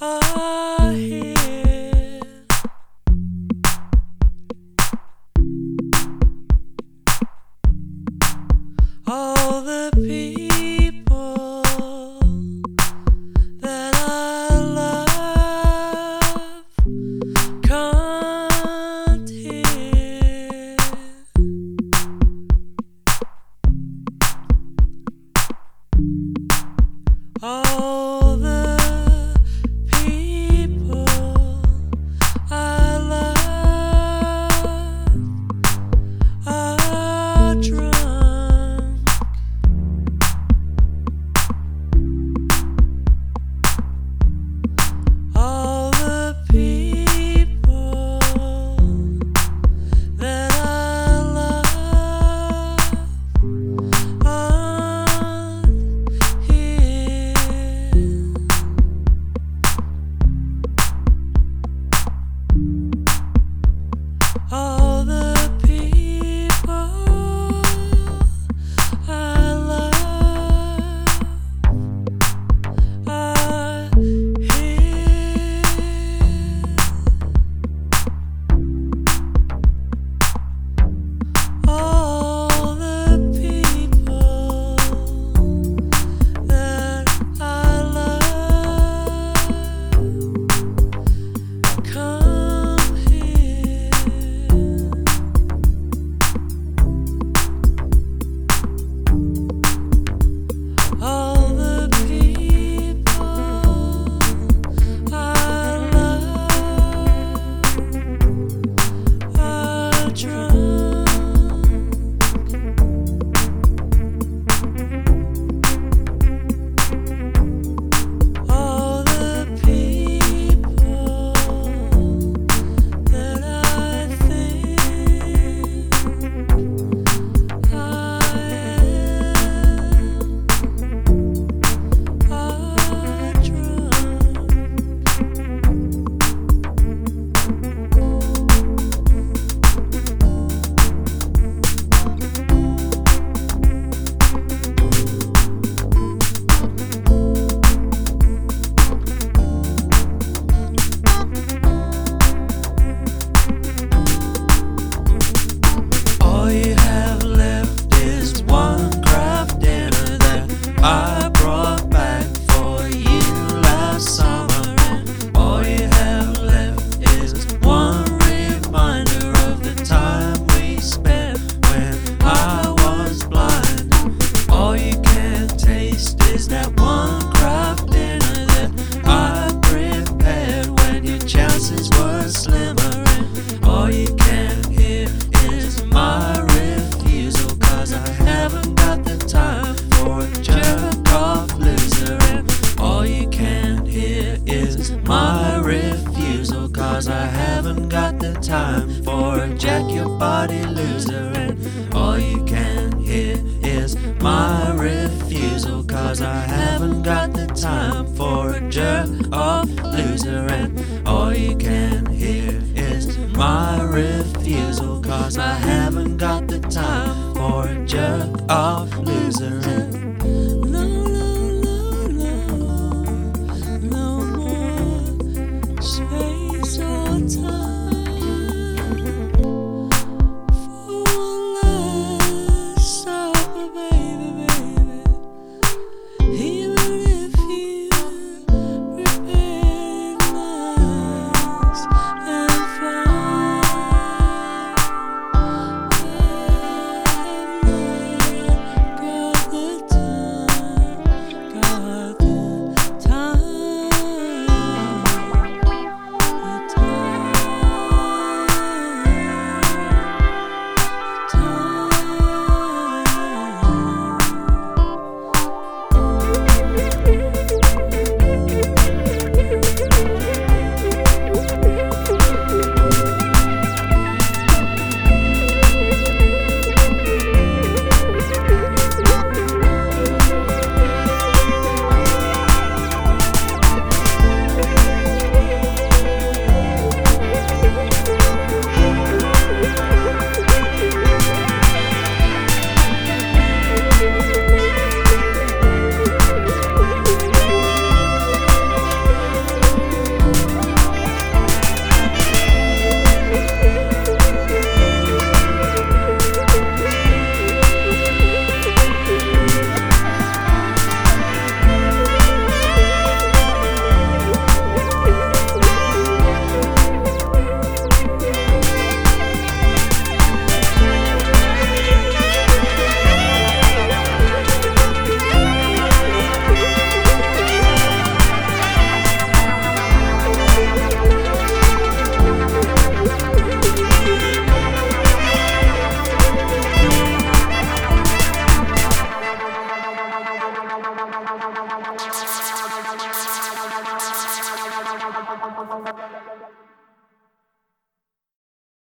are here. All the people that I love can't hear. All the people I love are drunk. All the people that I love aren't here. All the people I love are here. All the people that I love come here. All the people I love are drunk. All the people that I think I am are drunk. All you have left is one craft dinner that I brought back for you last summer, and all you have left is one reminder of the time we spent when I was blind. All you can taste is that one craft dinner that I prepared when your chances were slimmer, and all you can hear is my refusal, 'cause I haven't got the time for a jerk-off loser. And all you can hear is my refusal, 'cause I haven't got the time for a jack your body loser. And all you can hear is my refusal, 'cause I haven't got the time for a jerk-off loser. And all you can hear is my refusal, 'cause I haven't got the time for a jerk-off